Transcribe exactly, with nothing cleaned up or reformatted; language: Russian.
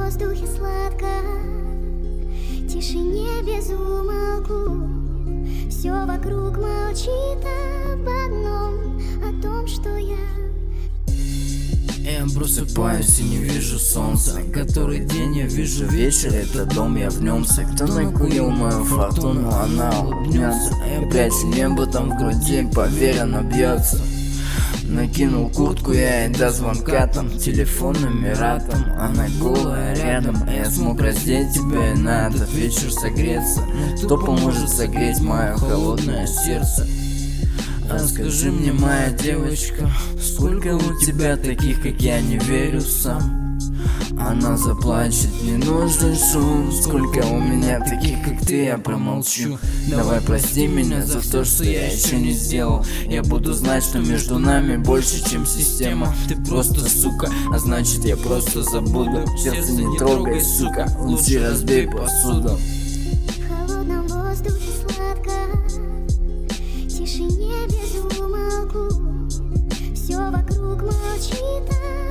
воздухе сладко, тишине без умолку. Все вокруг молчит об одном, о том, что я. Я просыпаюсь и не вижу солнца. Который день я вижу вечер, это дом, я в нем. Кто накурил мою фортуну, она улыбнется. Я прячу небо там в груди, поверь, она бьется. Накинул куртку я и до звонка там, телефон номера там. Она голая рядом, а я смог раздеть тебя, и на этот вечер согреться. Кто поможет согреть мое холодное сердце? Расскажи мне, моя девочка, сколько у тебя таких, как я, не верю сам. Она заплачет, не нужен шум. Сколько у меня таких, как ты, я промолчу. Давай прости меня за то, что я еще не сделал. Я буду знать, что между нами больше, чем система. Ты просто сука, а значит я просто забуду. Сердце не трогай, сука, лучше разбей посуду. В холодном воздухе сладко, тишине без умолку. Все вокруг молчит.